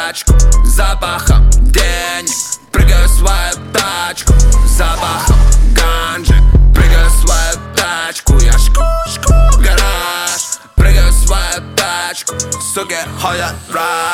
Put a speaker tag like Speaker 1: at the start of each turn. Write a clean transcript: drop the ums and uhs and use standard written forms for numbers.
Speaker 1: тачку запахом денег, прыгаю в свою тачку запахом ганджи, прыгаю в свою тачку. Я шку в гараж, прыгаю в свою тачку, суки ходят в рай.